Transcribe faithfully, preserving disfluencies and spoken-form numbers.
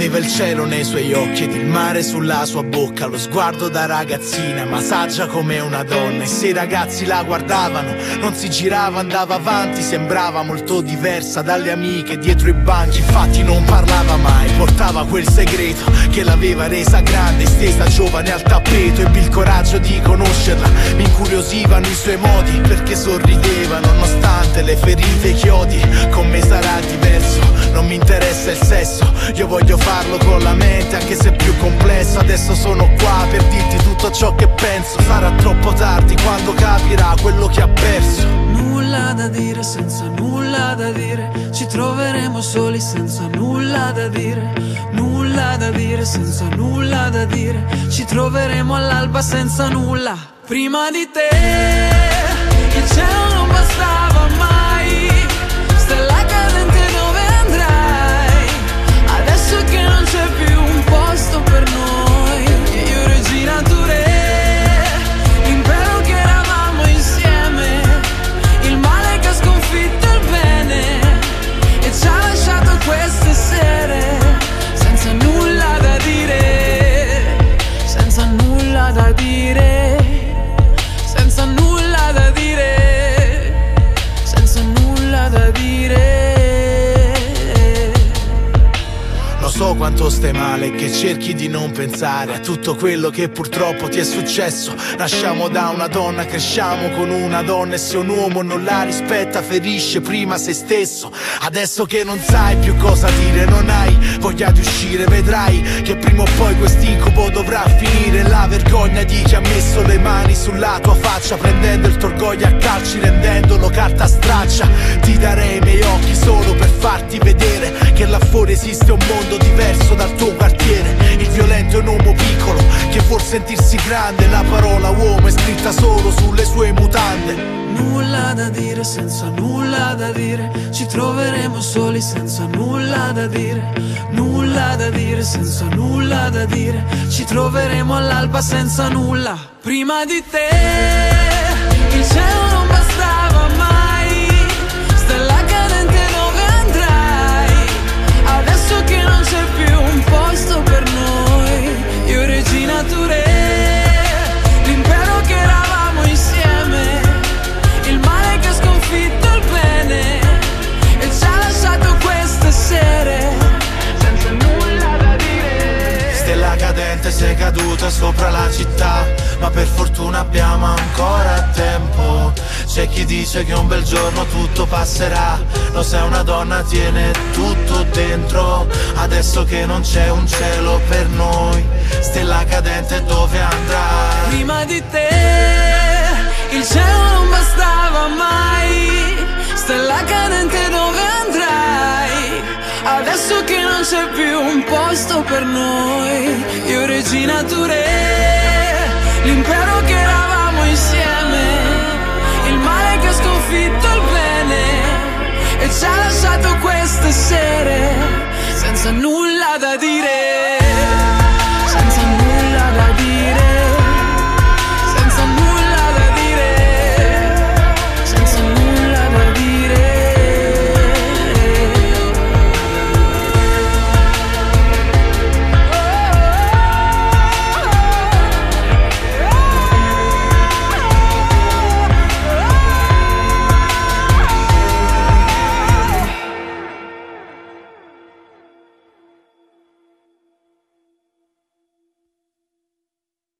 Aveva il cielo nei suoi occhi ed il mare sulla sua bocca, lo sguardo da ragazzina ma saggia come una donna. E se i ragazzi la guardavano non si girava, andava avanti, sembrava molto diversa dalle amiche dietro i banchi. Infatti non parlava mai, portava quel segreto che l'aveva resa grande, stesa giovane al tappeto. Ebbi il coraggio di conoscerla, mi incuriosivano i suoi modi, perché sorrideva nonostante le ferite e i chiodi. Con me sarà diverso, non mi interessa il sesso, io voglio farlo con la mente anche se è più complesso. Adesso sono qua per dirti tutto ciò che penso, sarà troppo tardi quando capirà quello che ha perso. Nulla da dire senza nulla da dire, ci troveremo soli senza nulla da dire. Nulla da dire senza nulla da dire, ci troveremo all'alba senza nulla. Prima di te il cielo non bastava mai, stella cadente dove andrai? Adesso che non c'è più un posto per noi, io Regina Touré, l'impero che eravamo insieme, il male che ha sconfitto il bene e ci ha lasciato queste sere senza nulla da dire, senza nulla da dire, senza nulla da dire, senza nulla da dire. Lo so quanto stai male, che cerchi di non pensare a tutto quello che purtroppo ti è successo. Nasciamo da una donna, cresciamo con una donna, e se un uomo non la rispetta ferisce prima se stesso. Adesso che non sai più cosa dire, non hai voglia di uscire, vedrai che prima o poi quest'incubo dovrà finire. La vergogna di chi ha messo le mani sulla tua faccia, prendendo il tuo orgoglio a calci, rendendolo carta straccia. Ti darei i miei occhi solo per farti vedere che là fuori esiste un mondo diverso dal tuo quartiere. Il violento è un uomo piccolo che vuol sentirsi grande, la parola uomo è scritta solo sulle sue mutande. Nulla da dire senza nulla da dire, ci troveremo soli senza nulla da dire. Nulla da dire senza nulla da dire, ci troveremo all'alba senza nulla. Prima di te il cielo non bastava mai, stella cadente dove andrai? Adesso che non c'è più un posto per noi, io Regina Touré, l'impero che eravamo insieme, il male che ha sconfitto il bene e ci ha lasciato queste sere senza nulla da dire. Stella cadente, sei caduta sopra la città, ma per fortuna abbiamo ancora tempo. C'è chi dice che un bel giorno tutto passerà, lo sai una donna tiene tutto dentro. Adesso che non c'è un cielo per noi, stella cadente dove andrai? Prima di te il cielo non bastava mai, stella cadente dove andrai? Adesso che non c'è più un posto per noi, io Regina Touré, l'impero che eravamo insieme, il male che ha sconfitto il bene e ci ha lasciato queste sere senza nulla da dire.